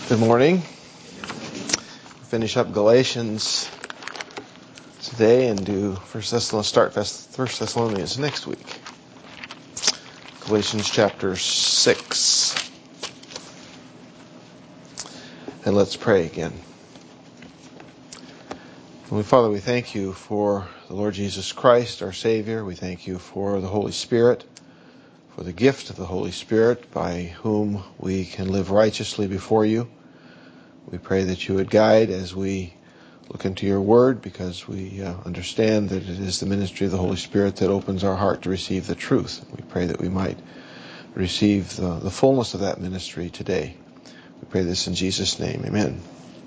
Good morning. Finish up Galatians today and do First Thessalonians next week. Galatians chapter 6. And let's pray again. Heavenly Father, we thank you for the Lord Jesus Christ, our Savior. We thank you for the Holy Spirit, for the gift of the Holy Spirit by whom we can live righteously before you. We pray that you would guide as we look into your word, because we understand that it is the ministry of the Holy Spirit that opens our heart to receive the truth. We pray that we might receive the fullness of that ministry today. We pray this in Jesus' name. Amen.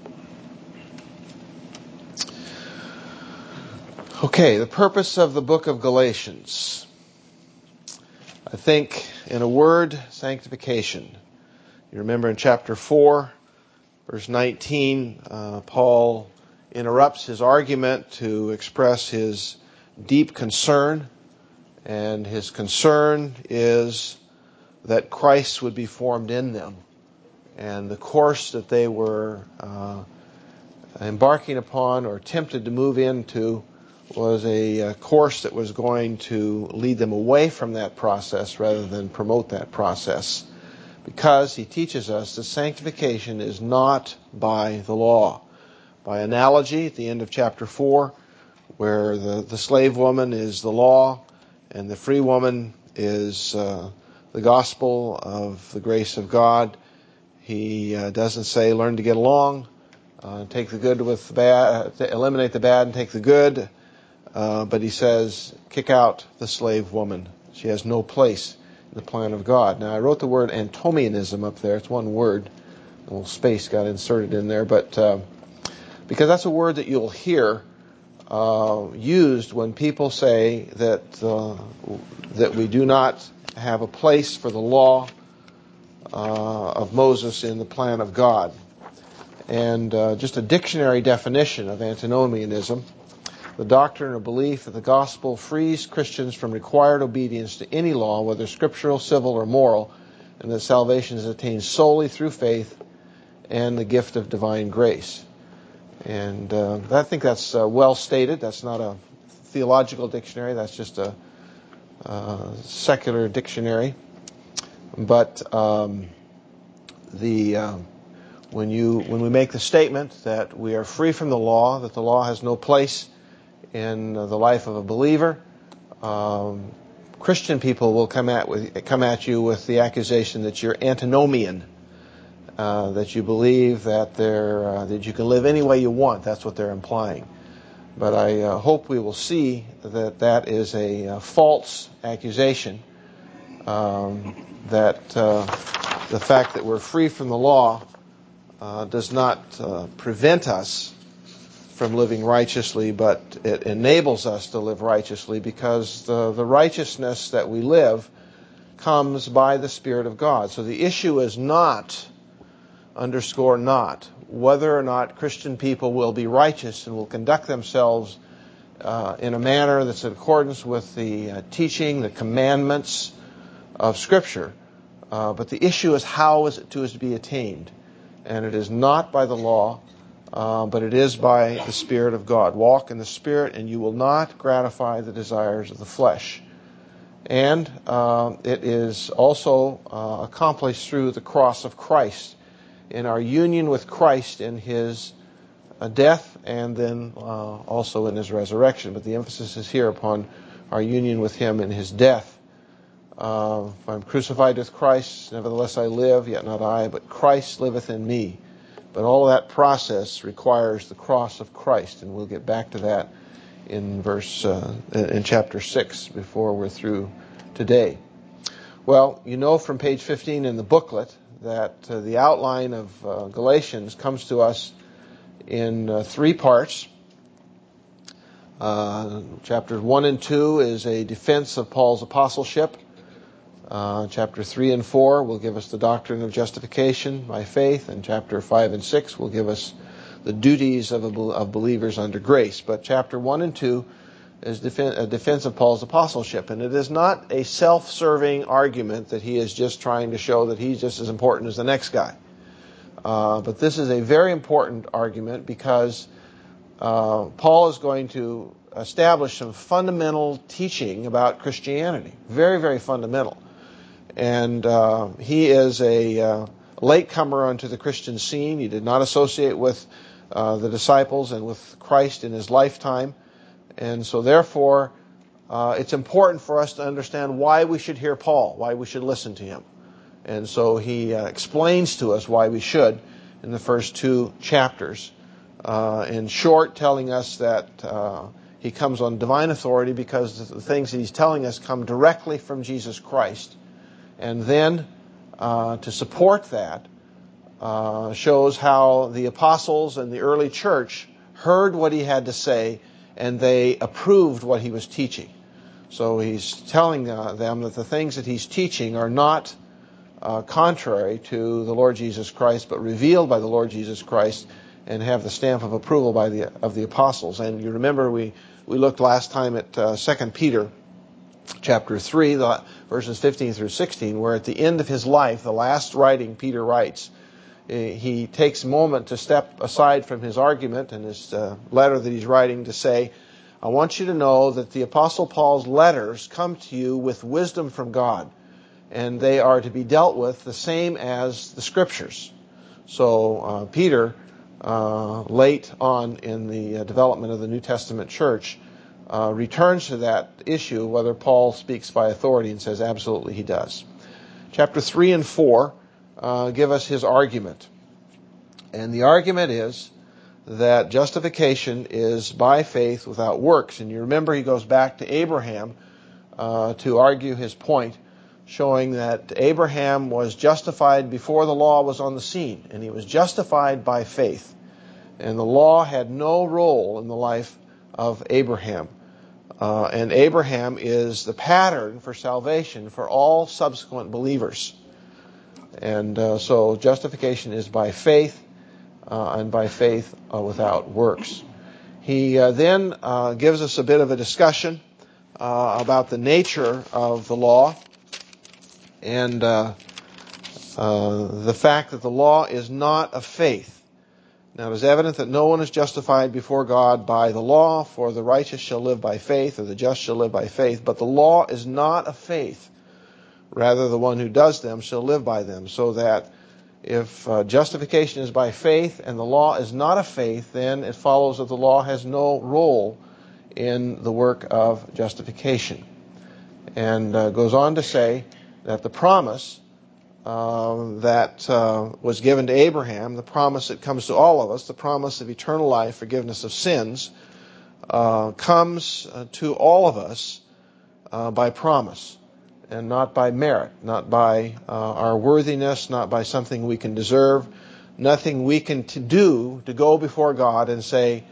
Okay, the purpose of the book of Galatians. I think, in a word, sanctification. You remember in chapter 4, verse 19, Paul interrupts his argument to express his deep concern. And his concern is that Christ would be formed in them. And the course that they were embarking upon or tempted to move into was a course that was going to lead them away from that process rather than promote that process. Because he teaches us that sanctification is not by the law. By analogy, at the end of chapter 4, where the slave woman is the law and the free woman is the gospel of the grace of God, he doesn't say learn to get along, take the good with the bad, eliminate the bad and take the good, but he says kick out the slave woman. She has no place the plan of God. Now, I wrote the word antinomianism up there. It's one word. A little space got inserted in there, but because that's a word that you'll hear used when people say that we do not have a place for the law of Moses in the plan of God. And just a dictionary definition of antinomianism: the doctrine or belief that the gospel frees Christians from required obedience to any law, whether scriptural, civil, or moral, and that salvation is attained solely through faith and the gift of divine grace. And I think that's well stated. That's not a theological dictionary. That's just a secular dictionary. But when we make the statement that we are free from the law, that the law has no place in the life of a believer, Christian people will come at you with the accusation that you're antinomian, that you believe that that you can live any way you want. That's what they're implying. But I hope we will see that is a false accusation. That the fact that we're free from the law does not prevent us from living righteously, but it enables us to live righteously, because the righteousness that we live comes by the Spirit of God. So the issue is not, underscore not, whether or not Christian people will be righteous and will conduct themselves in a manner that's in accordance with the teaching, the commandments of Scripture. But the issue is how is it to be attained. And it is not by the law, but it is by the Spirit of God. Walk in the Spirit, and you will not gratify the desires of the flesh. And it is also accomplished through the cross of Christ, in our union with Christ in His death and then also in His resurrection. But the emphasis is here upon our union with Him in His death. If I'm crucified with Christ, nevertheless I live, yet not I, but Christ liveth in me. But all of that process requires the cross of Christ, and we'll get back to that in chapter 6 before we're through today. Well, you know from page 15 in the booklet that the outline of Galatians comes to us in 3 parts. Chapters 1 and 2 is a defense of Paul's apostleship. Chapter 3 and 4 will give us the doctrine of justification by faith, and chapter 5 and 6 will give us the duties of believers under grace. But chapter 1 and 2 is a defense of Paul's apostleship, and it is not a self-serving argument that he is just trying to show that he's just as important as the next guy. But this is a very important argument because Paul is going to establish some fundamental teaching about Christianity. Very, very fundamental. And he is a latecomer onto the Christian scene. He did not associate with the disciples and with Christ in his lifetime. And so therefore, it's important for us to understand why we should hear Paul, why we should listen to him. And so he explains to us why we should in the first 2 chapters. In short, telling us that he comes on divine authority because the things that he's telling us come directly from Jesus Christ. And then to support that shows how the apostles and the early church heard what he had to say and they approved what he was teaching. So he's telling them that the things that he's teaching are not contrary to the Lord Jesus Christ, but revealed by the Lord Jesus Christ and have the stamp of approval of the apostles. And you remember we looked last time at 2 Peter chapter 3, verses 15 through 16, where at the end of his life, the last writing Peter writes, he takes a moment to step aside from his argument and his letter that he's writing to say, I want you to know that the Apostle Paul's letters come to you with wisdom from God, and they are to be dealt with the same as the Scriptures. So Peter, late on in the development of the New Testament church, returns to that issue, whether Paul speaks by authority, and says absolutely he does. Chapter 3 and 4 give us his argument. And the argument is that justification is by faith without works. And you remember he goes back to Abraham to argue his point, showing that Abraham was justified before the law was on the scene, and he was justified by faith. And the law had no role in the life of Abraham. And Abraham is the pattern for salvation for all subsequent believers. And so justification is by faith, and by faith without works. He then gives us a bit of a discussion about the nature of the law and the fact that the law is not of faith. Now it is evident that no one is justified before God by the law, for the righteous shall live by faith, or the just shall live by faith. But the law is not of faith. Rather, the one who does them shall live by them. So that if justification is by faith and the law is not of faith, then it follows that the law has no role in the work of justification. And goes on to say that the promise that was given to Abraham, the promise that comes to all of us, the promise of eternal life, forgiveness of sins, comes to all of us by promise and not by merit, not by our worthiness, not by something we can deserve, nothing we can do to go before God and say,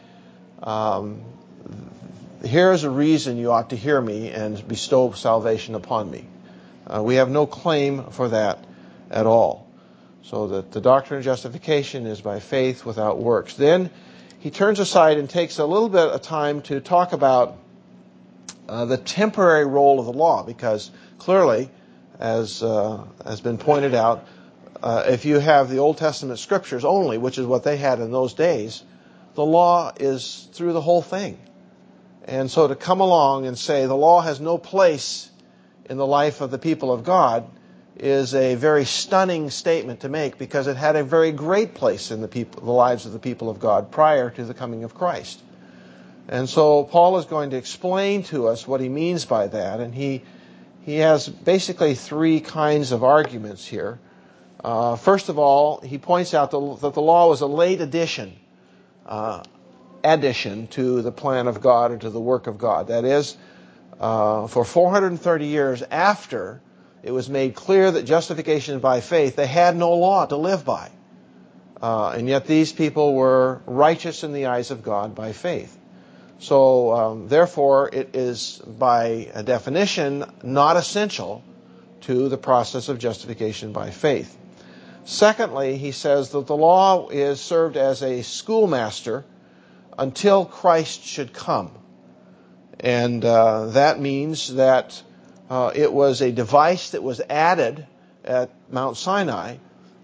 here's a reason you ought to hear me and bestow salvation upon me. We have no claim for that at all. So that the doctrine of justification is by faith without works. Then he turns aside and takes a little bit of time to talk about the temporary role of the law, because clearly, as has been pointed out, if you have the Old Testament scriptures only, which is what they had in those days, the law is through the whole thing. And so to come along and say the law has no place in the life of the people of God is a very stunning statement to make, because it had a very great place in the lives of the people of God prior to the coming of Christ. And so Paul is going to explain to us what he means by that, and he has basically 3 kinds of arguments here. First of all, he points out that the law was a late addition to the plan of God or to the work of God. That is, for 430 years after it was made clear that justification is by faith, they had no law to live by. And yet these people were righteous in the eyes of God by faith. So, therefore, it is by definition not essential to the process of justification by faith. Secondly, he says that the law is served as a schoolmaster until Christ should come. And that means that it was a device that was added at Mount Sinai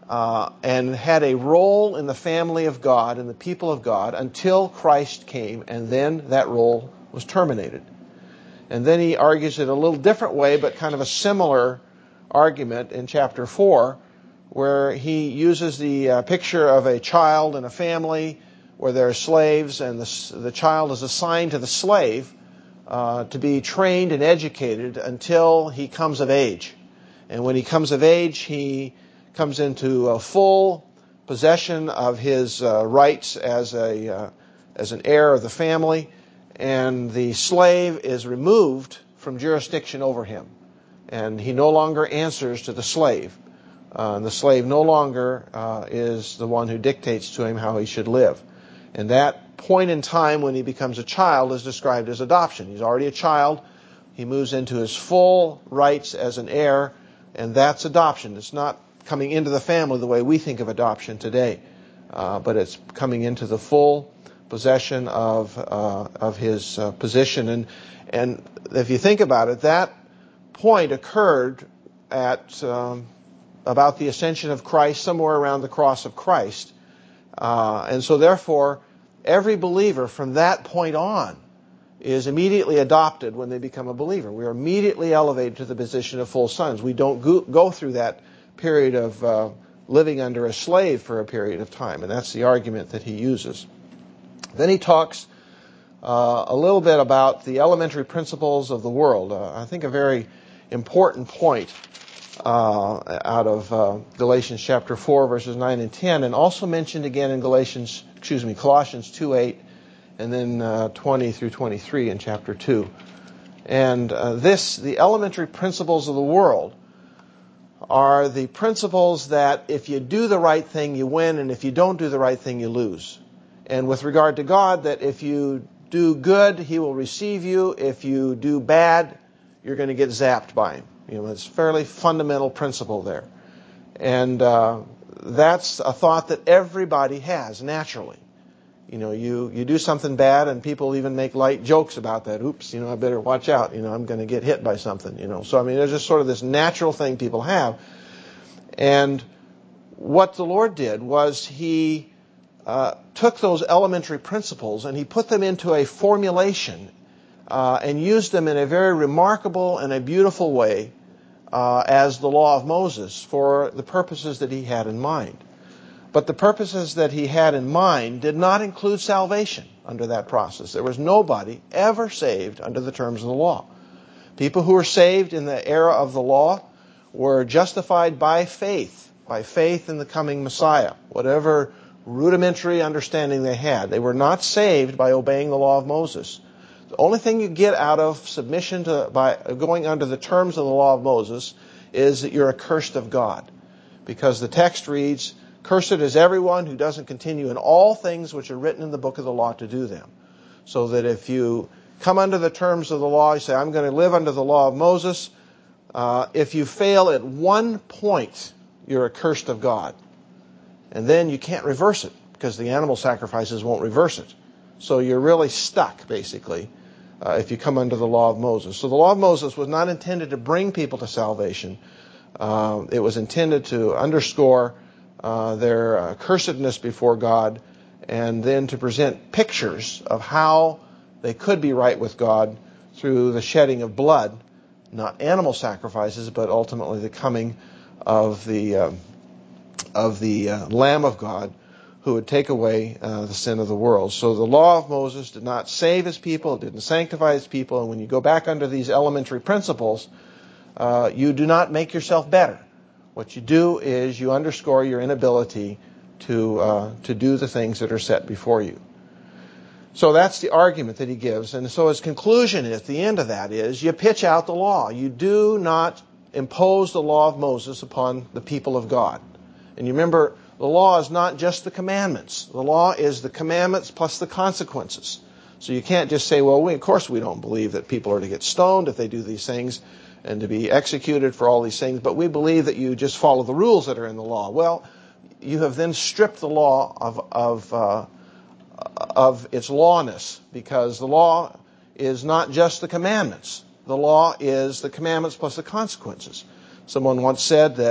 and had a role in the family of God and the people of God until Christ came, and then that role was terminated. And then he argues it a little different way, but kind of a similar argument in chapter 4, where he uses the picture of a child and a family where there are slaves, and the child is assigned to the slave to be trained and educated until he comes of age. And when he comes of age, he comes into full possession of his rights as an heir of the family, and the slave is removed from jurisdiction over him. And he no longer answers to the slave. And the slave no longer is the one who dictates to him how he should live. And that point in time when he becomes a child is described as adoption. He's already a child. He moves into his full rights as an heir, and that's adoption. It's not coming into the family the way we think of adoption today, but it's coming into the full possession of his position. And if you think about it, that point occurred at about the ascension of Christ, somewhere around the cross of Christ. And so therefore, every believer from that point on is immediately adopted when they become a believer. We are immediately elevated to the position of full sons. We don't go through that period of living under a slave for a period of time. And that's the argument that he uses. Then he talks a little bit about the elementary principles of the world. I think a very important point out of Galatians chapter 4, verses 9 and 10, and also mentioned again in Colossians 2:8, and then 20 through 23 in chapter 2. And the elementary principles of the world are the principles that if you do the right thing, you win, and if you don't do the right thing, you lose. And with regard to God, that if you do good, He will receive you. If you do bad, you're going to get zapped by Him. It's a fairly fundamental principle there. And that's a thought that everybody has naturally. You do something bad, and people even make light jokes about that. Oops, I better watch out. I'm going to get hit by something. So there's just sort of this natural thing people have. And what the Lord did was He took those elementary principles and He put them into a formulation and used them in a very remarkable and a beautiful way as the law of Moses for the purposes that He had in mind. But the purposes that He had in mind did not include salvation under that process. There was nobody ever saved under the terms of the law. People who were saved in the era of the law were justified by faith in the coming Messiah, whatever rudimentary understanding they had. They were not saved by obeying the law of Moses. The only thing you get out of submission by going under the terms of the law of Moses is that you're accursed of God. Because the text reads, "Cursed is everyone who doesn't continue in all things which are written in the book of the law to do them." So that if you come under the terms of the law, you say, I'm going to live under the law of Moses. If you fail at one point, you're accursed of God. And then you can't reverse it because the animal sacrifices won't reverse it. So you're really stuck, basically, if you come under the law of Moses. So the law of Moses was not intended to bring people to salvation. It was intended to underscore their cursedness before God, and then to present pictures of how they could be right with God through the shedding of blood, not animal sacrifices, but ultimately the coming of the Lamb of God who would take away the sin of the world. So the law of Moses did not save His people, it didn't sanctify His people, and when you go back under these elementary principles, you do not make yourself better. What you do is you underscore your inability to do the things that are set before you. So that's the argument that he gives. And so his conclusion at the end of that is you pitch out the law. You do not impose the law of Moses upon the people of God. And you remember, the law is not just the commandments. The law is the commandments plus the consequences. So you can't just say, well, of course we don't believe that people are to get stoned if they do these things and to be executed for all these things, but we believe that you just follow the rules that are in the law. Well, you have then stripped the law of its lawness, because the law is not just the commandments. The law is the commandments plus the consequences. Someone once said that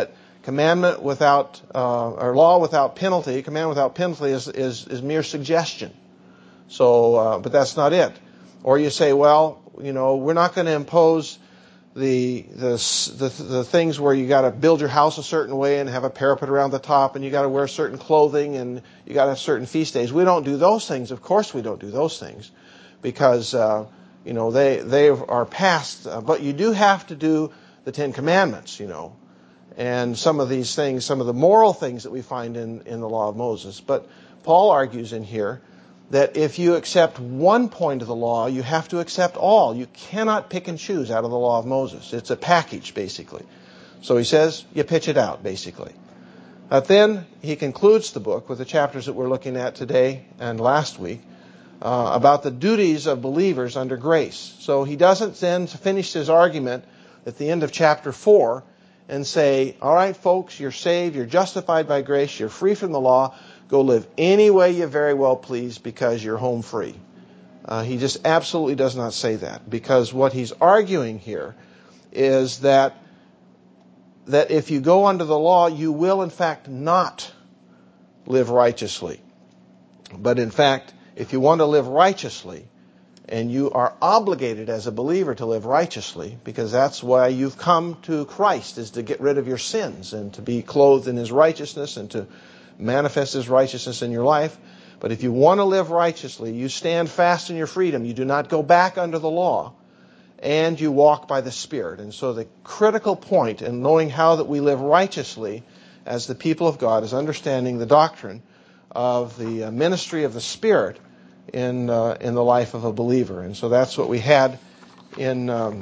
Commandment without, or law without penalty, command without penalty is mere suggestion. So, but that's not it. Or you say, well, we're not going to impose the things where you got to build your house a certain way and have a parapet around the top and you got to wear certain clothing and you got to have certain feast days. We don't do those things. Of course we don't do those things because, they are past. But you do have to do the Ten Commandments, and some of these things, some of the moral things that we find in the law of Moses. But Paul argues in here that if you accept one point of the law, you have to accept all. You cannot pick and choose out of the law of Moses. It's a package, basically. So he says, you pitch it out, basically. But then he concludes the book with the chapters that we're looking at today and last week about the duties of believers under grace. So he doesn't then finish his argument at the end of chapter 4 and say, all right, folks, you're saved, you're justified by grace, you're free from the law, go live any way you very well please because you're home free. He just absolutely does not say that, because what he's arguing here is that if you go under the law, you will in fact not live righteously. But in fact, if you want to live righteously, and you are obligated as a believer to live righteously, because that's why you've come to Christ, is to get rid of your sins and to be clothed in His righteousness and to manifest His righteousness in your life. But if you want to live righteously, you stand fast in your freedom. You do not go back under the law, and you walk by the Spirit. And so the critical point in knowing how that we live righteously as the people of God is understanding the doctrine of the ministry of the Spirit in the life of a believer. And so that's what we had in the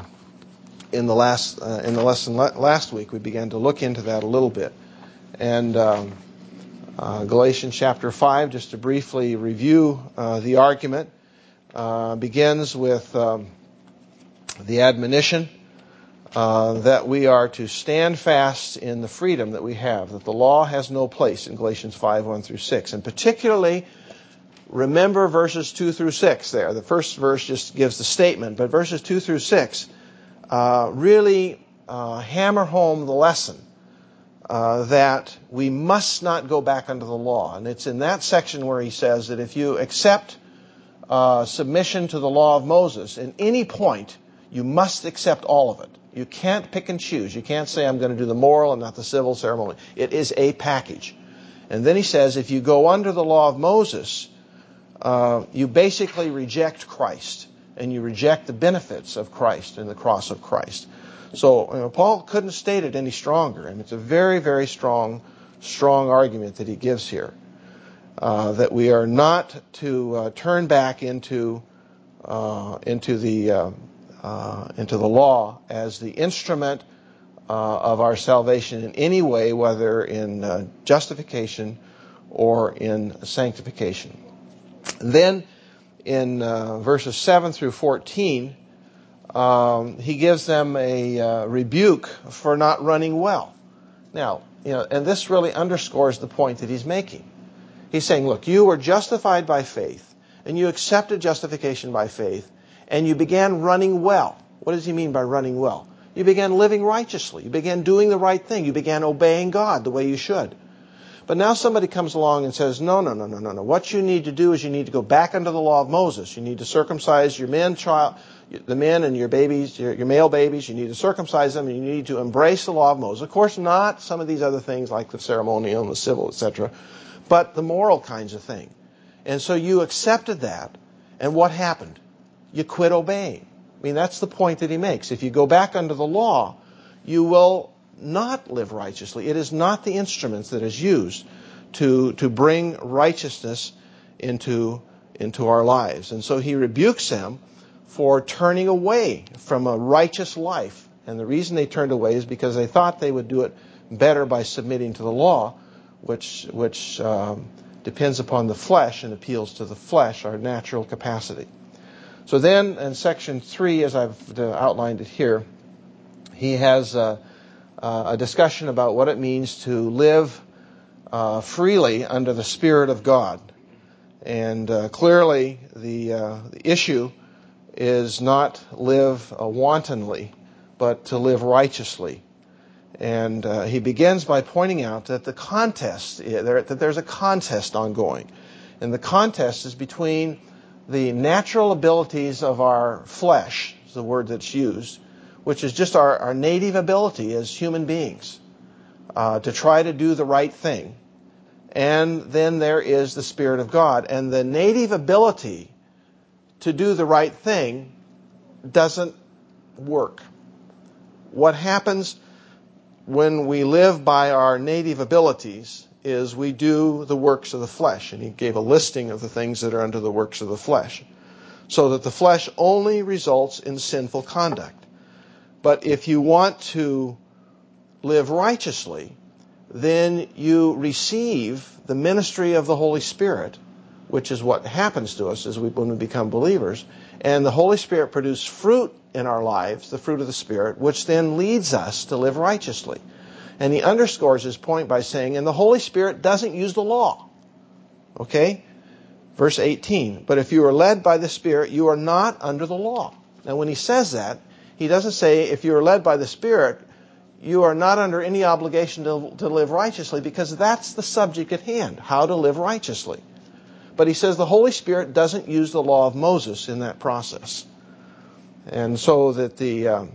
lesson last week. We began to look into that a little bit. And Galatians chapter 5, just to briefly review the argument, begins with the admonition that we are to stand fast in the freedom that we have, that the law has no place in Galatians 5, 1 through 6. And particularly, remember verses 2 through 6 there. The first verse just gives the statement, but verses 2 through 6 really hammer home the lesson that we must not go back under the law. And it's in that section where he says that if you accept submission to the law of Moses, in any point, you must accept all of it. You can't pick and choose. You can't say, I'm going to do the moral and not the civil ceremony. It is a package. And then he says, if you go under the law of Moses, you basically reject Christ, and you reject the benefits of Christ and the cross of Christ. So Paul couldn't state it any stronger, and it's a very, very strong argument that he gives here, that we are not to turn back into the law as the instrument of our salvation in any way, whether in justification or in sanctification. Then in verses 7 through 14, he gives them a rebuke for not running well. Now, and this really underscores the point that he's making. He's saying, look, you were justified by faith, and you accepted justification by faith, and you began running well. What does he mean by running well? You began living righteously. You began doing the right thing. You began obeying God the way you should. But now somebody comes along and says, no. What you need to do is you need to go back under the law of Moses. You need to circumcise your the men and your babies, your male babies. You need to circumcise them, and you need to embrace the law of Moses. Of course, not some of these other things like the ceremonial and the civil, etc., but the moral kinds of thing. And so you accepted that, and what happened? You quit obeying. I mean, that's the point that he makes. If you go back under the law, you will not live righteously. It is not the instruments that is used to bring righteousness into our lives. And so he rebukes them for turning away from a righteous life. And the reason they turned away is because they thought they would do it better by submitting to the law, which depends upon the flesh and appeals to the flesh, our natural capacity. So then in section 3, as I've outlined it here, he has a discussion about what it means to live freely under the Spirit of God. And clearly the issue is not live wantonly, but to live righteously. And he begins by pointing out that that there's a contest ongoing. And the contest is between the natural abilities of our flesh, is the word that's used, which is just our native ability as human beings to try to do the right thing. And then there is the Spirit of God. And the native ability to do the right thing doesn't work. What happens when we live by our native abilities is we do the works of the flesh. And he gave a listing of the things that are under the works of the flesh. So that the flesh only results in sinful conduct. But if you want to live righteously, then you receive the ministry of the Holy Spirit, which is what happens to us when we become believers. And the Holy Spirit produces fruit in our lives, the fruit of the Spirit, which then leads us to live righteously. And he underscores his point by saying, and the Holy Spirit doesn't use the law. Okay? Verse 18, but if you are led by the Spirit, you are not under the law. Now when he says that, he doesn't say if you are led by the Spirit, you are not under any obligation to live righteously, because that's the subject at hand, how to live righteously. But he says the Holy Spirit doesn't use the law of Moses in that process. And so that the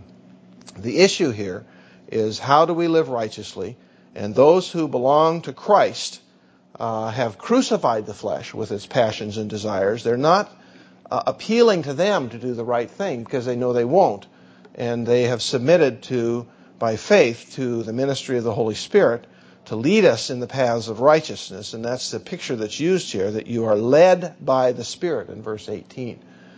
issue here is how do we live righteously? And those who belong to Christ have crucified the flesh with its passions and desires. They're not appealing to them to do the right thing because they know they won't. And they have submitted by faith to the ministry of the Holy Spirit to lead us in the paths of righteousness. And that's the picture that's used here, that you are led by the Spirit in verse 18.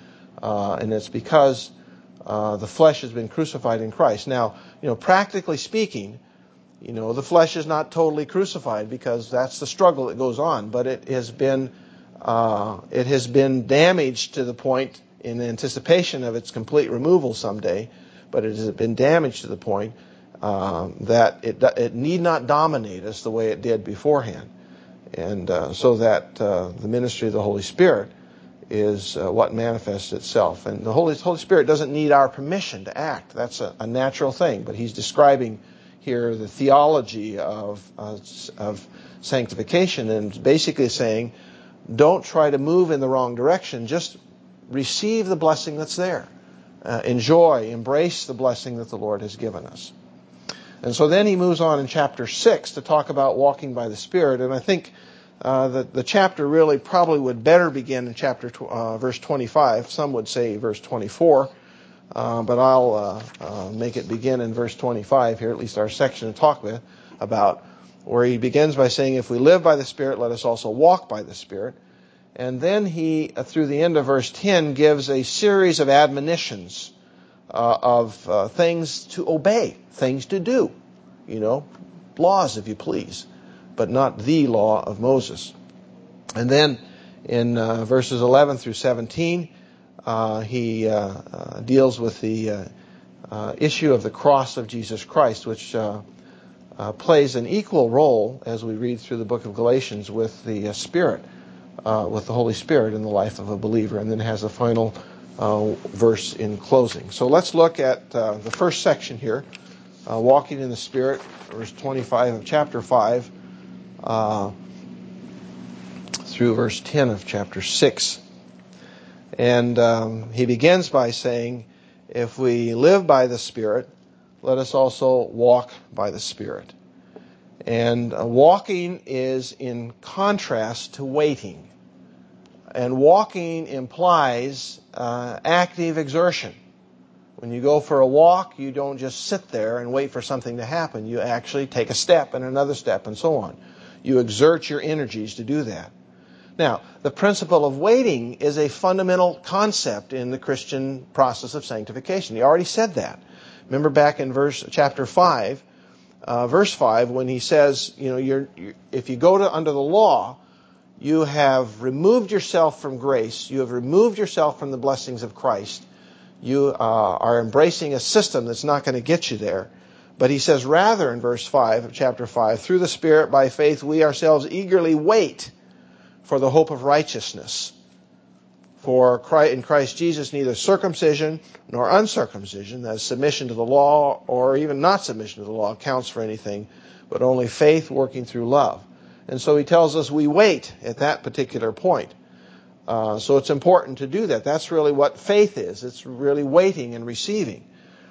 And it's because the flesh has been crucified in Christ. Now, practically speaking, the flesh is not totally crucified because that's the struggle that goes on. But it has been damaged to the point in anticipation of its complete removal someday. But it has been damaged to the point that it need not dominate us the way it did beforehand. And so that the ministry of the Holy Spirit is what manifests itself. And the Holy Spirit doesn't need our permission to act. That's a natural thing. But he's describing here the theology of sanctification, and basically saying, don't try to move in the wrong direction. Just receive the blessing that's there. Embrace the blessing that the Lord has given us. And so then he moves on in chapter 6 to talk about walking by the Spirit. And I think that the chapter really probably would better begin in verse 25. Some would say verse 24. But I'll make it begin in verse 25 here, at least our section to talk about, where he begins by saying, if we live by the Spirit, let us also walk by the Spirit. And then he, through the end of verse 10, gives a series of admonitions of things to obey, things to do, laws, if you please, but not the law of Moses. And then in verses 11 through 17, he deals with the issue of the cross of Jesus Christ, which plays an equal role as we read through the book of Galatians with the Spirit. With the Holy Spirit in the life of a believer, and then has a final verse in closing. So let's look at the first section here, walking in the Spirit, verse 25 of chapter 5 through verse 10 of chapter 6. And he begins by saying, if we live by the Spirit, let us also walk by the Spirit. And walking is in contrast to waiting. And walking implies active exertion. When you go for a walk, you don't just sit there and wait for something to happen. You actually take a step and another step and so on. You exert your energies to do that. Now, the principle of waiting is a fundamental concept in the Christian process of sanctification. He already said that. Remember back in chapter 5, verse 5, when he says, if you go under the law, you have removed yourself from grace. You have removed yourself from the blessings of Christ. You are embracing a system that's not going to get you there. But he says, rather, in verse 5 of chapter 5, through the Spirit, by faith, we ourselves eagerly wait for the hope of righteousness. For in Christ Jesus, neither circumcision nor uncircumcision, that is submission to the law or even not submission to the law, counts for anything, but only faith working through love. And so he tells us we wait at that particular point. So it's important to do that. That's really what faith is. It's really waiting and receiving.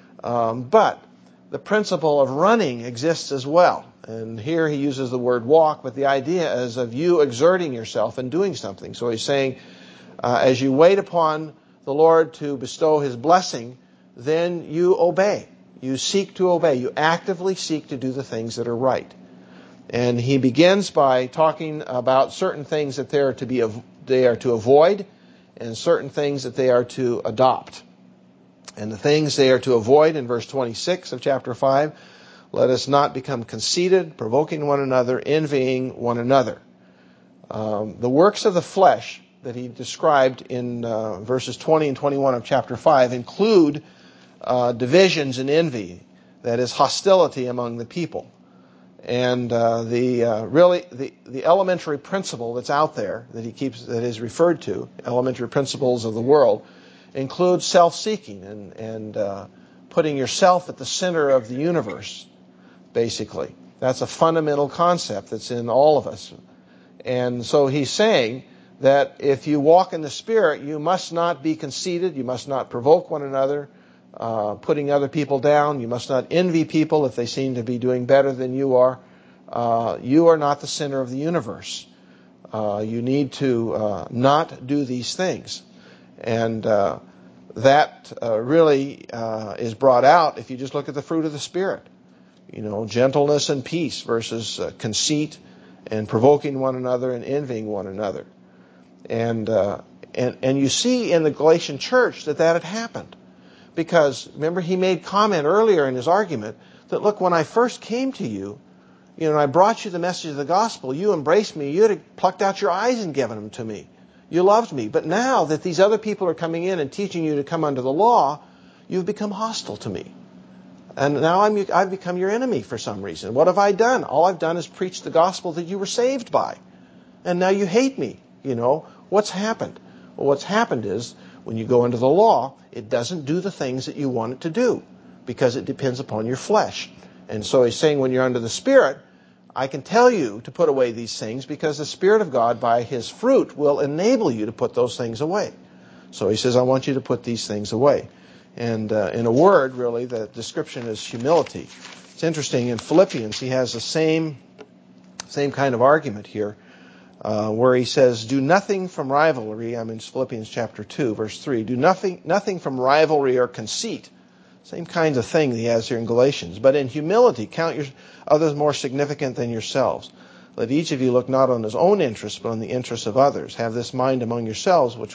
But the principle of running exists as well. And here he uses the word walk, but the idea is of you exerting yourself and doing something. So he's saying, as you wait upon the Lord to bestow his blessing, then you obey. You seek to obey. You actively seek to do the things that are right. And he begins by talking about certain things that they are to avoid and certain things that they are to adopt. And the things they are to avoid in verse 26 of chapter 5, let us not become conceited, provoking one another, envying one another. The works of the flesh that he described in verses 20 and 21 of chapter 5 include divisions and envy, that is hostility among the people. And the elementary principle that's out there that that is referred to, elementary principles of the world, includes self-seeking and putting yourself at the center of the universe, basically. That's a fundamental concept that's in all of us. And so he's saying that if you walk in the Spirit, you must not be conceited, you must not provoke one another, putting other people down, you must not envy people if they seem to be doing better than you are. You are not the center of the universe. You need to not do these things. And that really is brought out if you just look at the fruit of the Spirit. Gentleness and peace versus conceit and provoking one another and envying one another. And you see in the Galatian church that had happened. Because, remember, he made comment earlier in his argument that, look, when I first came to you, and I brought you the message of the gospel, you embraced me, you had plucked out your eyes and given them to me. You loved me. But now that these other people are coming in and teaching you to come under the law, you've become hostile to me. And now I've become your enemy for some reason. What have I done? All I've done is preach the gospel that you were saved by. And now you hate me. What's happened? Well, what's happened is when you go into the law, it doesn't do the things that you want it to do because it depends upon your flesh. And so he's saying when you're under the Spirit, I can tell you to put away these things because the Spirit of God, by his fruit, will enable you to put those things away. So he says, I want you to put these things away. And in a word, really, the description is humility. It's interesting, in Philippians, he has the same kind of argument here, where he says, do nothing from rivalry. I'm in Philippians chapter 2, verse 3. Do nothing from rivalry or conceit. Same kinds of thing he has here in Galatians. But in humility, count your others more significant than yourselves. Let each of you look not on his own interests, but on the interests of others. Have this mind among yourselves, which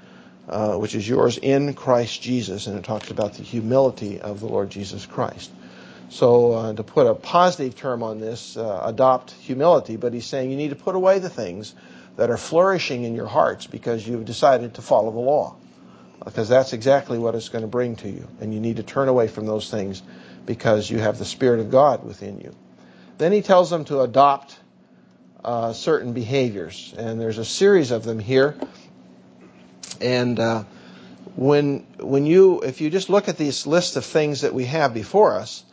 is yours in Christ Jesus. And it talks about the humility of the Lord Jesus Christ. So to put a positive term on this, adopt humility. But he's saying you need to put away the things that are flourishing in your hearts because you've decided to follow the law. Because that's exactly what it's going to bring to you. And you need to turn away from those things because you have the Spirit of God within you. Then he tells them to adopt certain behaviors. And there's a series of them here. And if you just look at this list of things that we have before us,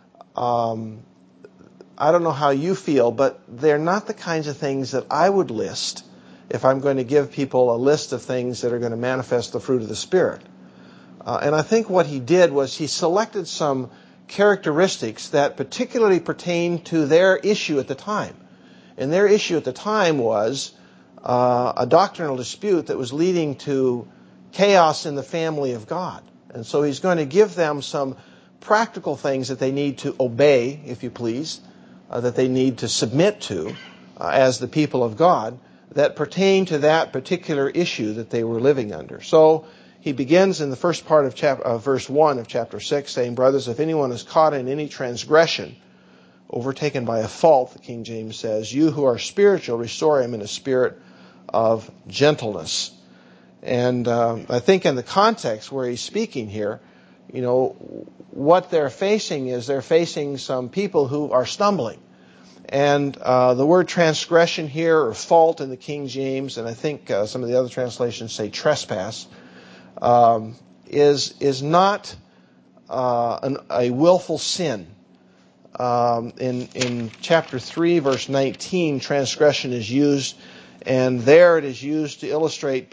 I don't know how you feel, but they're not the kinds of things that I would list if I'm going to give people a list of things that are going to manifest the fruit of the Spirit. And I think what he did was he selected some characteristics that particularly pertain to their issue at the time. And their issue at the time was a doctrinal dispute that was leading to chaos in the family of God. And so he's going to give them some practical things that they need to obey, if you please, that they need to submit to as the people of God that pertain to that particular issue that they were living under. So he begins in the first part of verse 1 of chapter 6 saying, brothers, if anyone is caught in any transgression, overtaken by a fault, the King James says, you who are spiritual, restore him in a spirit of gentleness. And I think in the context where he's speaking here, what they're facing is they're facing some people who are stumbling. And the word transgression here, or fault in the King James, and I think some of the other translations say trespass, is not a willful sin. In chapter 3, verse 19, transgression is used, and there it is used to illustrate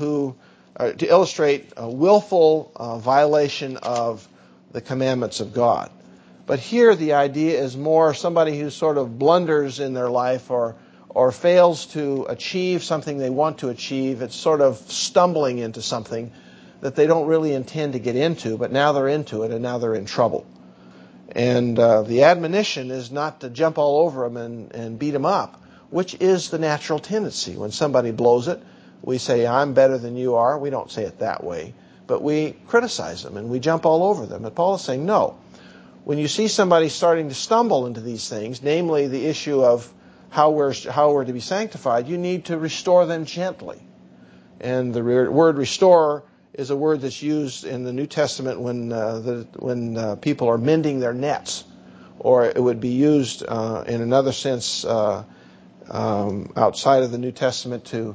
a willful violation of the commandments of God. But here the idea is more somebody who sort of blunders in their life or fails to achieve something they want to achieve. It's sort of stumbling into something that they don't really intend to get into, but now they're into it and now they're in trouble. And the admonition is not to jump all over them and beat them up, which is the natural tendency. When somebody blows it, we say, I'm better than you are. We don't say it that way, but we criticize them and we jump all over them. And Paul is saying, no. When you see somebody starting to stumble into these things, namely the issue of how we're to be sanctified, you need to restore them gently. And the word restore is a word that's used in the New Testament when people are mending their nets, or it would be used in another sense outside of the New Testament to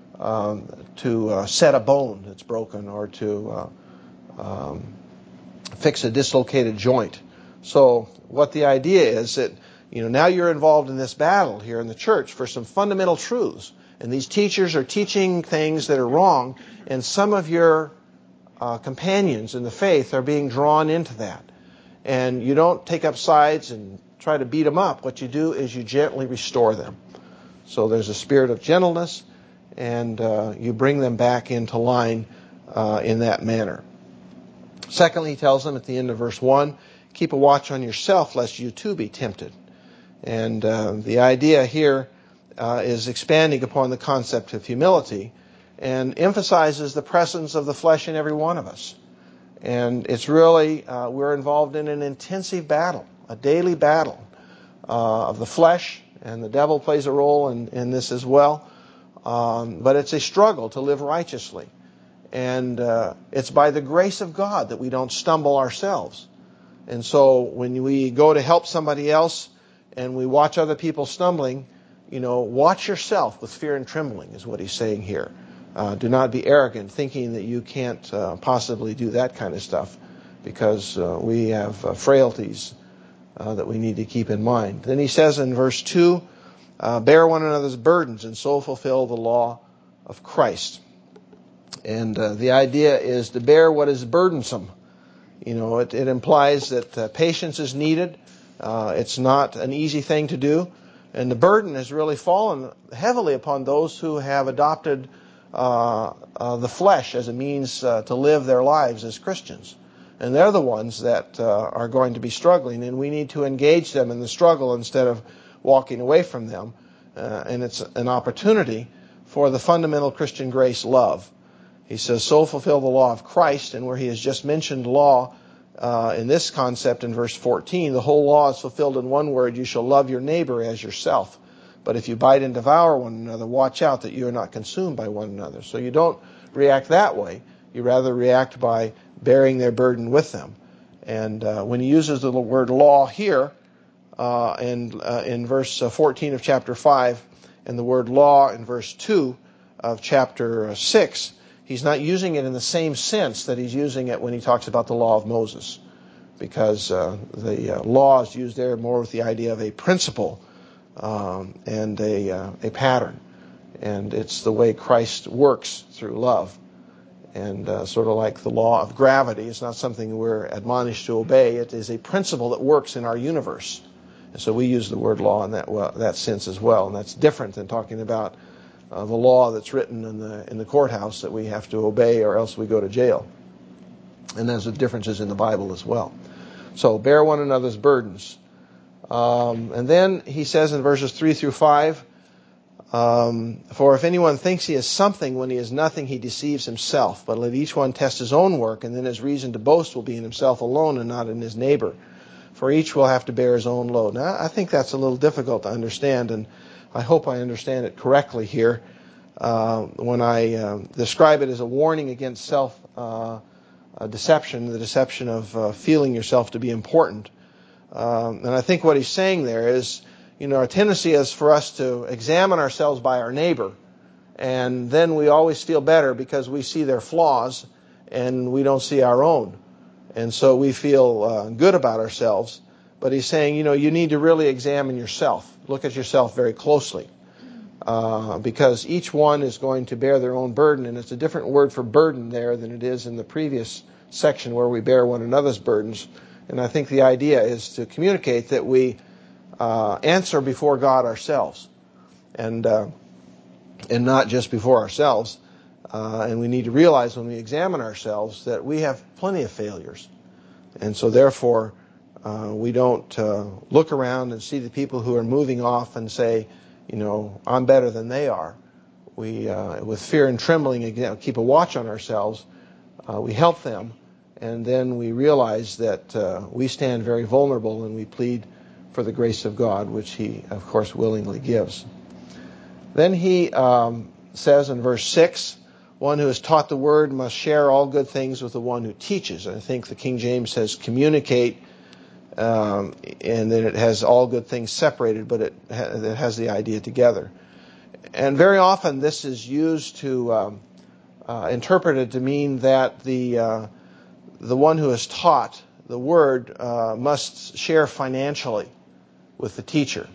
set a bone that's broken, or to fix a dislocated joint. So what the idea is that now you're involved in this battle here in the church for some fundamental truths, and these teachers are teaching things that are wrong, and some of your companions in the faith are being drawn into that. And you don't take up sides and try to beat them up. What you do is you gently restore them. So there's a spirit of gentleness, and you bring them back into line in that manner. Secondly, he tells them at the end of verse 1, keep a watch on yourself lest you too be tempted. And the idea here is expanding upon the concept of humility and emphasizes the presence of the flesh in every one of us. And it's really, we're involved in an intensive battle, a daily battle of the flesh, and the devil plays a role in this as well. But it's a struggle to live righteously. And it's by the grace of God that we don't stumble ourselves. And so when we go to help somebody else and we watch other people stumbling, watch yourself with fear and trembling is what he's saying here. Do not be arrogant, thinking that you can't possibly do that kind of stuff, because we have frailties that we need to keep in mind. Then he says in verse 2, bear one another's burdens and so fulfill the law of Christ. And the idea is to bear what is burdensome. It implies that patience is needed. It's not an easy thing to do. And the burden has really fallen heavily upon those who have adopted the flesh as a means to live their lives as Christians. And they're the ones that are going to be struggling, and we need to engage them in the struggle instead of walking away from them. And it's an opportunity for the fundamental Christian grace, love. He says, so fulfill the law of Christ, and where he has just mentioned law in this concept in verse 14, the whole law is fulfilled in one word, you shall love your neighbor as yourself. But if you bite and devour one another, watch out that you are not consumed by one another. So you don't react that way. You rather react by bearing their burden with them. And when he uses the word law here, in verse 14 of chapter 5, and the word law in verse 2 of chapter 6, he's not using it in the same sense that he's using it when he talks about the law of Moses, because the law is used there more with the idea of a principle and a pattern. And it's the way Christ works through love. And sort of like the law of gravity, it's not something we're admonished to obey. It is a principle that works in our universe. And so we use the word law in that sense as well. And that's different than talking about the law that's written in the courthouse that we have to obey or else we go to jail. And there's differences in the Bible as well. So bear one another's burdens. And then he says in verses 3 through 5, for if anyone thinks he is something when he is nothing, he deceives himself. But let each one test his own work, and then his reason to boast will be in himself alone and not in his neighbor. For each will have to bear his own load. Now, I think that's a little difficult to understand, and I hope I understand it correctly here when I describe it as a warning against self-deception, the deception of feeling yourself to be important. And I think what he's saying there is, our tendency is for us to examine ourselves by our neighbor, and then we always feel better because we see their flaws and we don't see our own. And so we feel good about ourselves. But he's saying, you need to really examine yourself. Look at yourself very closely. Because each one is going to bear their own burden, and it's a different word for burden there than it is in the previous section where we bear one another's burdens. And I think the idea is to communicate that we answer before God ourselves, and not just before ourselves. And we need to realize when we examine ourselves that we have plenty of failures. And so therefore, we don't look around and see the people who are moving off and say, I'm better than they are. We, with fear and trembling, again, keep a watch on ourselves. We help them, and then we realize that we stand very vulnerable, and we plead for the grace of God, which He, of course, willingly gives. Then he says in verse 6, one who has taught the word must share all good things with the one who teaches. I think the King James says communicate, and then it has all good things separated, but it has the idea together. And very often this is used to interpreted to mean that the one who is taught the word must share financially with the teacher.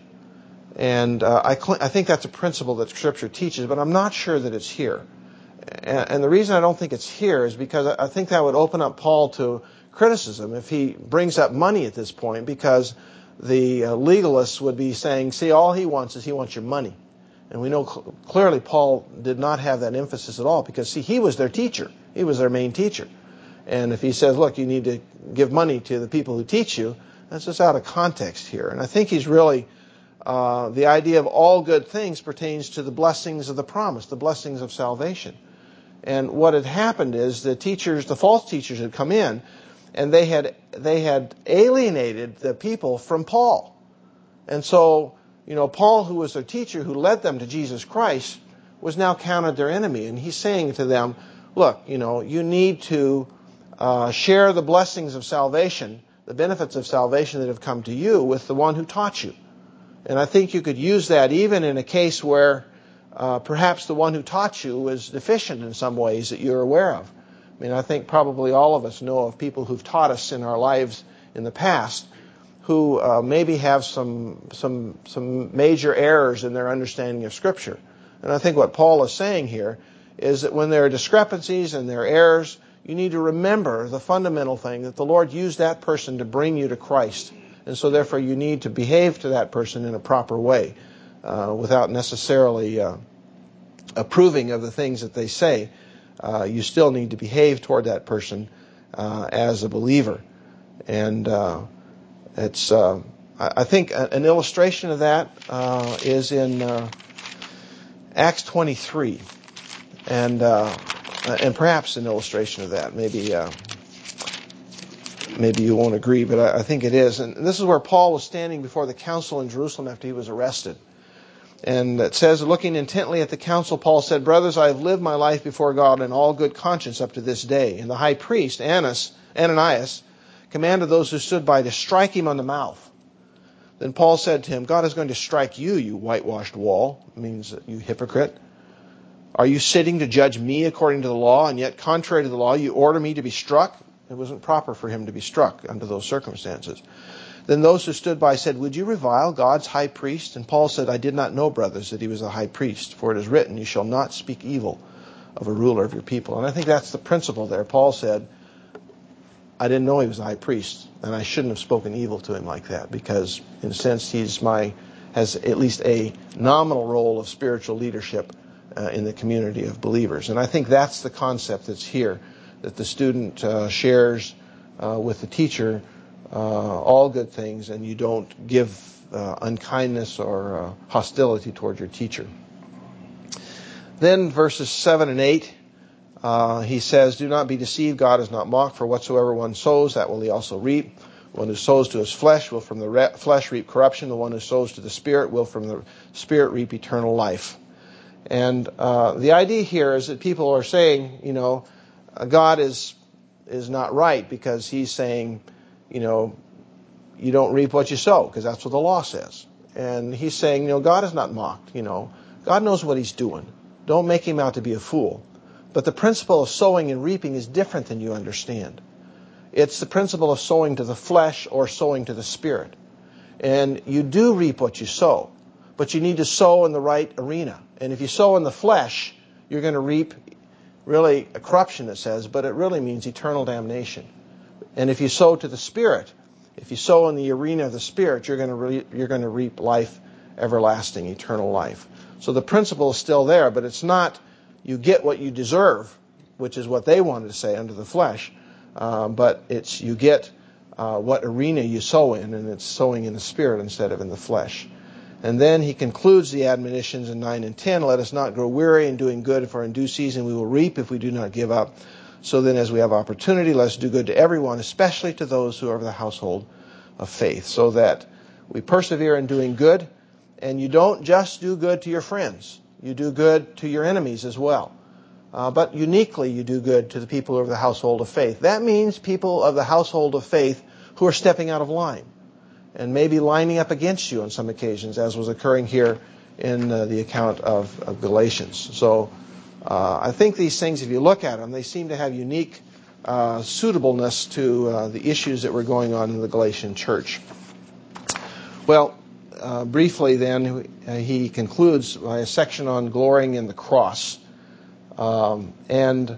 And I think that's a principle that Scripture teaches, but I'm not sure that it's here. And the reason I don't think it's here is because I think that would open up Paul to criticism if he brings up money at this point, because the legalists would be saying, see, all he wants your money. And we know clearly Paul did not have that emphasis at all, because, see, he was their teacher. He was their main teacher. And if he says, look, you need to give money to the people who teach you, that's just out of context here. And I think he's really, the idea of all good things pertains to the blessings of the promise, the blessings of salvation. And what had happened is the false teachers had come in, and they had alienated the people from Paul. And so, Paul, who was their teacher, who led them to Jesus Christ, was now counted their enemy. And he's saying to them, look, you need to share the blessings of salvation, the benefits of salvation that have come to you, with the one who taught you. And I think you could use that even in a case where perhaps the one who taught you was deficient in some ways that you're aware of. I mean, I think probably all of us know of people who've taught us in our lives in the past who maybe have some major errors in their understanding of Scripture. And I think what Paul is saying here is that when there are discrepancies and there are errors, you need to remember the fundamental thing, that the Lord used that person to bring you to Christ. And so therefore you need to behave to that person in a proper way without necessarily approving of the things that they say. You still need to behave toward that person as a believer. And it's I think an illustration of that is in Acts 23. And perhaps an illustration of that. Maybe you won't agree, but I think it is. And this is where Paul was standing before the council in Jerusalem after he was arrested. And it says, looking intently at the council, Paul said, brothers, I have lived my life before God in all good conscience up to this day. And the high priest, Ananias, commanded those who stood by to strike him on the mouth. Then Paul said to him, God is going to strike you, you whitewashed wall. It means you hypocrite. Are you sitting to judge me according to the law, and yet contrary to the law you order me to be struck? It wasn't proper for him to be struck under those circumstances. Then those who stood by said, would you revile God's high priest? And Paul said, I did not know, brothers, that he was a high priest, for it is written, you shall not speak evil of a ruler of your people. And I think that's the principle there. Paul said, I didn't know he was a high priest, and I shouldn't have spoken evil to him like that, because in a sense has at least a nominal role of spiritual leadership in the community of believers. And I think that's the concept that's here, that the student shares with the teacher all good things, and you don't give unkindness or hostility toward your teacher. Then verses 7 and 8, he says, do not be deceived, God is not mocked, for whatsoever one sows, that will he also reap. The one who sows to his flesh will from the flesh reap corruption. The one who sows to the Spirit will from the Spirit reap eternal life. And the idea here is that people are saying, God is not right, because he's saying, you don't reap what you sow, because that's what the law says. And he's saying, God is not mocked. God knows what he's doing. Don't make him out to be a fool. But the principle of sowing and reaping is different than you understand. It's the principle of sowing to the flesh or sowing to the Spirit. And you do reap what you sow, but you need to sow in the right arena. And if you sow in the flesh, you're going to reap really a corruption, it says, but it really means eternal damnation. And if you sow to the Spirit, if you sow in the arena of the Spirit, you're going to reap life everlasting, eternal life. So the principle is still there, but it's not you get what you deserve, which is what they wanted to say under the flesh, but it's you get what arena you sow in, and it's sowing in the Spirit instead of in the flesh. And then he concludes the admonitions in 9 and 10, let us not grow weary in doing good, for in due season we will reap if we do not give up. So then as we have opportunity, let us do good to everyone, especially to those who are of the household of faith, so that we persevere in doing good. And you don't just do good to your friends. You do good to your enemies as well. But uniquely, you do good to the people who are of the household of faith. That means people of the household of faith who are stepping out of line and maybe lining up against you on some occasions, as was occurring here in the account of Galatians. So I think these things, if you look at them, they seem to have unique suitableness to the issues that were going on in the Galatian church. Well, briefly then, he concludes by a section on glorying in the cross. And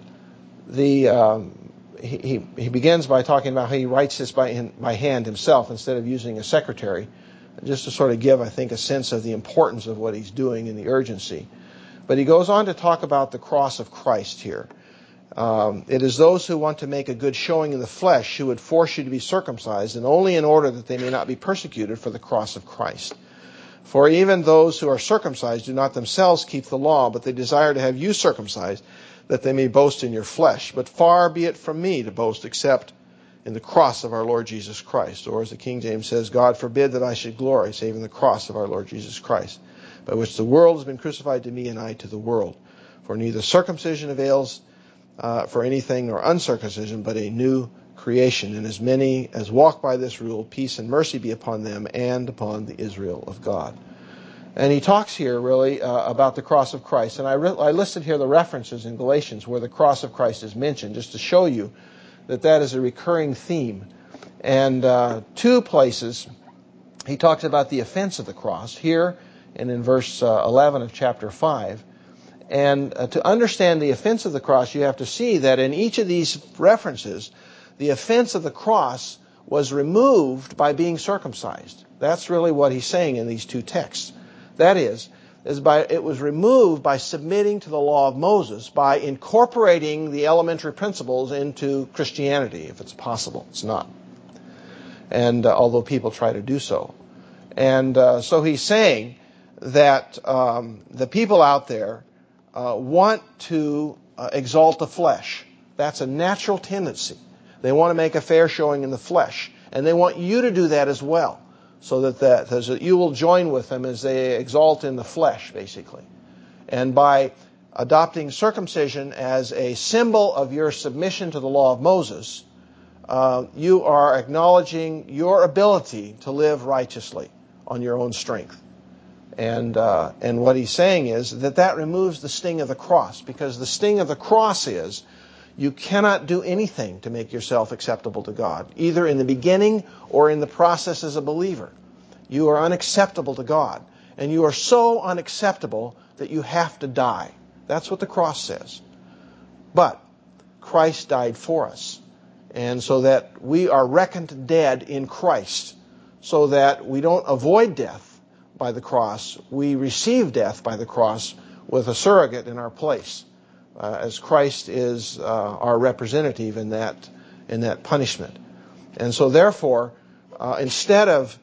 he begins by talking about how he writes this by hand himself instead of using a secretary, just to sort of give, I think, a sense of the importance of what he's doing and the urgency. But he goes on to talk about the cross of Christ here. It is those who want to make a good showing in the flesh who would force you to be circumcised, and only in order that they may not be persecuted for the cross of Christ. For even those who are circumcised do not themselves keep the law, but they desire to have you circumcised, that they may boast in your flesh. But far be it from me to boast except in the cross of our Lord Jesus Christ. Or as the King James says, God forbid that I should glory, save in the cross of our Lord Jesus Christ, by which the world has been crucified to me and I to the world. For neither circumcision avails for anything nor uncircumcision, but a new creation. And as many as walk by this rule, peace and mercy be upon them and upon the Israel of God. And he talks here really about the cross of Christ. And I listed here the references in Galatians where the cross of Christ is mentioned, just to show you that is a recurring theme. And 2 places he talks about the offense of the cross, here and in verse 11 of chapter 5. And to understand the offense of the cross, you have to see that in each of these references, the offense of the cross was removed by being circumcised. That's really what he's saying in these 2 texts. That is it was removed by submitting to the law of Moses, by incorporating the elementary principles into Christianity, if it's possible. It's not. And although people try to do so. And so he's saying that the people out there want to exalt the flesh. That's a natural tendency. They want to make a fair showing in the flesh. And they want you to do that as well, so that you will join with them as they exalt in the flesh, basically. And by adopting circumcision as a symbol of your submission to the law of Moses, you are acknowledging your ability to live righteously on your own strength. And what he's saying is that removes the sting of the cross, because the sting of the cross is you cannot do anything to make yourself acceptable to God, either in the beginning or in the process as a believer. You are unacceptable to God, and you are so unacceptable that you have to die. That's what the cross says. But Christ died for us, and so that we are reckoned dead in Christ, so that we don't avoid death by the cross. We receive death by the cross with a surrogate in our place, as Christ is our representative in that punishment. And so therefore, instead of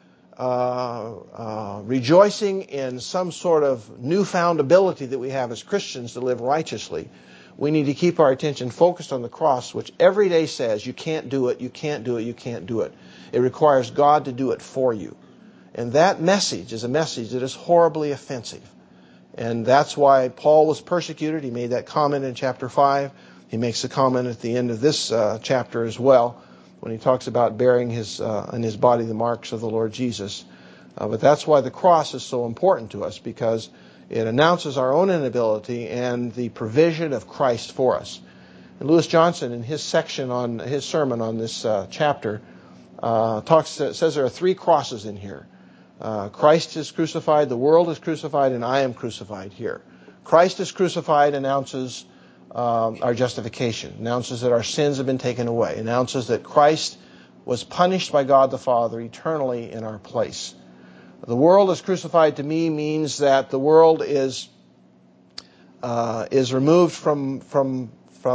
rejoicing in some sort of newfound ability that we have as Christians to live righteously, we need to keep our attention focused on the cross, which every day says, you can't do it, you can't do it, you can't do it. It requires God to do it for you. And that message is a message that is horribly offensive. And that's why Paul was persecuted. He made that comment in chapter 5. He makes a comment at the end of this chapter as well, when he talks about bearing in his body the marks of the Lord Jesus. But that's why the cross is so important to us, because it announces our own inability and the provision of Christ for us. And Lewis Johnson, in his section on his sermon on this chapter, says there are 3 crosses in here. Christ is crucified, the world is crucified, and I am crucified here. Christ is crucified announces our justification, announces that our sins have been taken away, announces that Christ was punished by God the Father eternally in our place. The world is crucified to me means that the world is removed from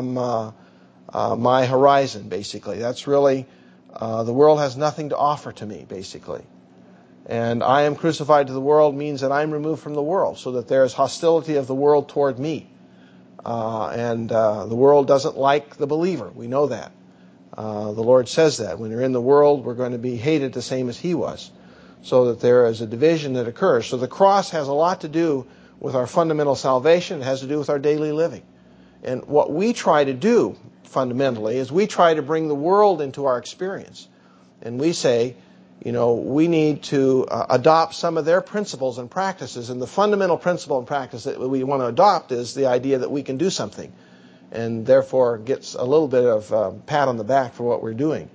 my horizon, basically. That's really, the world has nothing to offer to me, basically. And I am crucified to the world means that I'm removed from the world, so that there is hostility of the world toward me. And the world doesn't like the believer. We know that. The Lord says that. When you're in the world, we're going to be hated the same as He was. So that there is a division that occurs. So the cross has a lot to do with our fundamental salvation. It has to do with our daily living. And what we try to do, fundamentally, is we try to bring the world into our experience. And we say, we need to adopt some of their principles and practices. And the fundamental principle and practice that we want to adopt is the idea that we can do something. And therefore gets a little bit of pat on the back for what we're doing.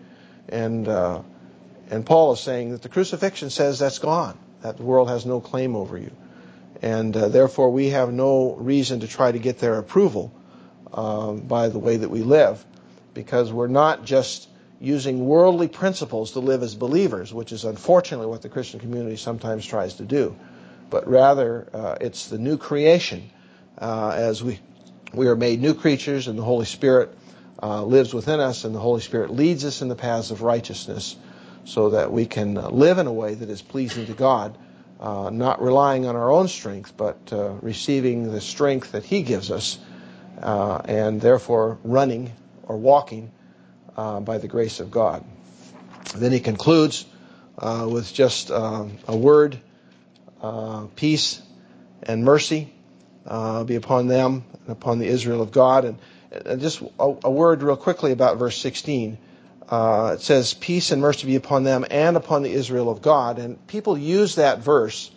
And Paul is saying that the crucifixion says that's gone, that the world has no claim over you. And therefore we have no reason to try to get their approval by the way that we live, because we're not just using worldly principles to live as believers, which is unfortunately what the Christian community sometimes tries to do, but rather it's the new creation as we are made new creatures, and the Holy Spirit lives within us, and the Holy Spirit leads us in the paths of righteousness, so that we can live in a way that is pleasing to God, not relying on our own strength, but receiving the strength that He gives us, and therefore running or walking by the grace of God. Then he concludes with just a word, peace and mercy be upon them and upon the Israel of God. And just a word real quickly about verse 16. It says, peace and mercy be upon them and upon the Israel of God. And people use that verse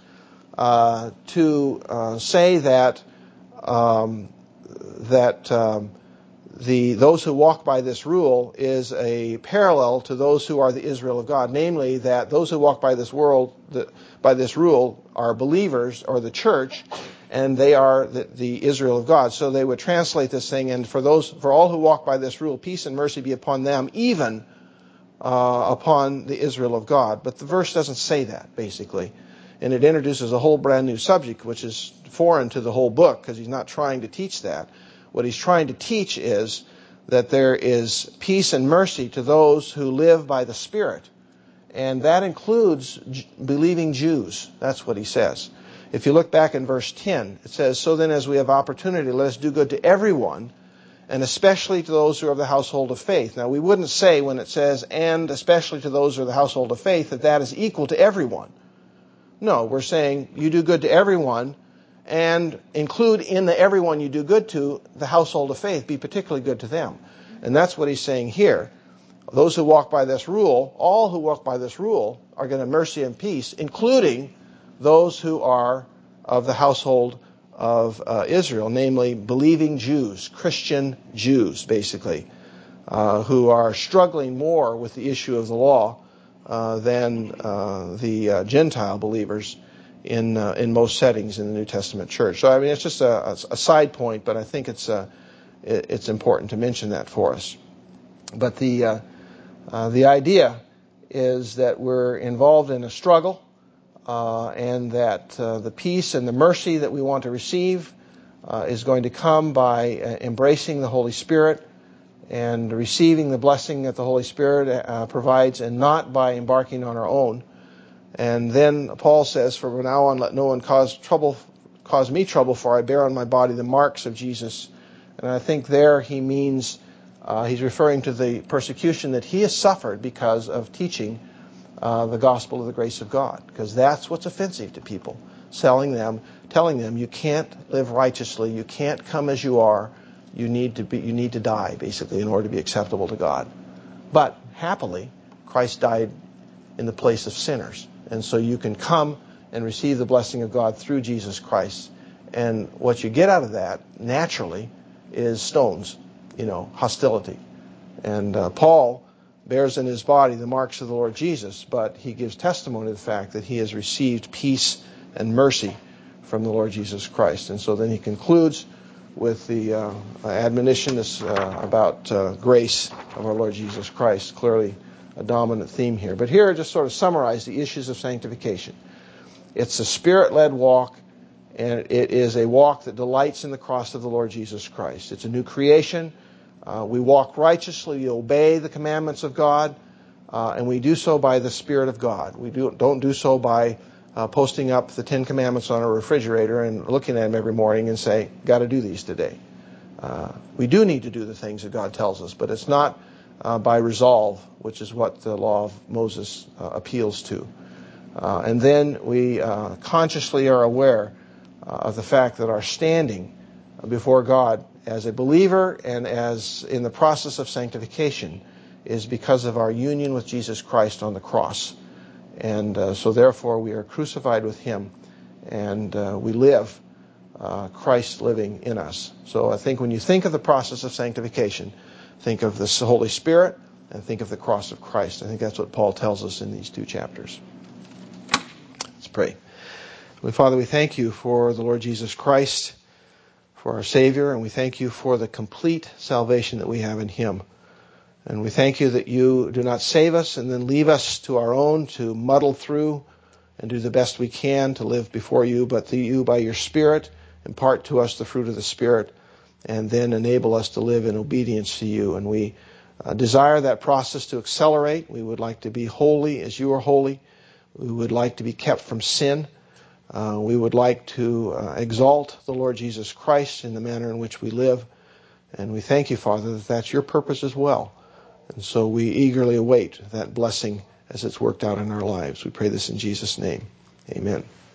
to say that those who walk by this rule is a parallel to those who are the Israel of God. Namely, that those who walk by this rule are believers, or the church, and they are the Israel of God. So they would translate this thing, and for all who walk by this rule, peace and mercy be upon them, even upon the Israel of God. But the verse doesn't say that, basically. And it introduces a whole brand new subject, which is foreign to the whole book, because he's not trying to teach that. What he's trying to teach is that there is peace and mercy to those who live by the Spirit. And that includes believing Jews. That's what he says. If you look back in verse 10, it says, so then as we have opportunity, let us do good to everyone, and especially to those who are of the household of faith. Now, we wouldn't say when it says, and especially to those who are of the household of faith, that is equal to everyone. No, we're saying you do good to everyone, and include in the everyone you do good to the household of faith. Be particularly good to them. And that's what he's saying here. Those who walk by this rule, all who walk by this rule, are going to have mercy and peace, including those who are of the household of Israel, namely believing Jews, Christian Jews, basically, who are struggling more with the issue of the law than the Gentile believers in most settings in the New Testament church. So, I mean, it's just a side point, but I think it's important to mention that for us. But the idea is that we're involved in a struggle, and that the peace and the mercy that we want to receive is going to come by embracing the Holy Spirit and receiving the blessing that the Holy Spirit provides, and not by embarking on our own. And then Paul says, from now on, let no one cause me trouble, for I bear on my body the marks of Jesus. And I think there he means, he's referring to the persecution that he has suffered because of teaching the gospel of the grace of God. Because that's what's offensive to people. Telling them you can't live righteously, you can't come as you are, you need to die, basically, in order to be acceptable to God. But happily, Christ died in the place of sinners. And so you can come and receive the blessing of God through Jesus Christ. And what you get out of that, naturally, is stones, hostility. And Paul bears in his body the marks of the Lord Jesus, but he gives testimony to the fact that he has received peace and mercy from the Lord Jesus Christ. And so then he concludes with the admonition about grace of our Lord Jesus Christ, clearly a dominant theme here. But here I just sort of summarize the issues of sanctification. It's a Spirit-led walk, and it is a walk that delights in the cross of the Lord Jesus Christ. It's a new creation. We walk righteously, we obey the commandments of God, and we do so by the Spirit of God. We don't do so by posting up the 10 Commandments on a refrigerator and looking at them every morning and say, got to do these today. We do need to do the things that God tells us, but it's not by resolve, which is what the law of Moses appeals to. And then we consciously are aware of the fact that our standing before God as a believer and as in the process of sanctification is because of our union with Jesus Christ on the cross. And so therefore we are crucified with Him, and we live Christ living in us. So I think when you think of the process of sanctification, think of the Holy Spirit and think of the cross of Christ. I think that's what Paul tells us in these 2 chapters. Let's pray. Father, we thank you for the Lord Jesus Christ, for our Savior, and we thank you for the complete salvation that we have in Him. And we thank you that you do not save us and then leave us to our own to muddle through and do the best we can to live before you, but that you, by your Spirit, impart to us the fruit of the Spirit and then enable us to live in obedience to you. And we desire that process to accelerate. We would like to be holy as you are holy. We would like to be kept from sin. We would like to exalt the Lord Jesus Christ in the manner in which we live. And we thank you, Father, that that's your purpose as well. And so we eagerly await that blessing as it's worked out in our lives. We pray this in Jesus' name. Amen.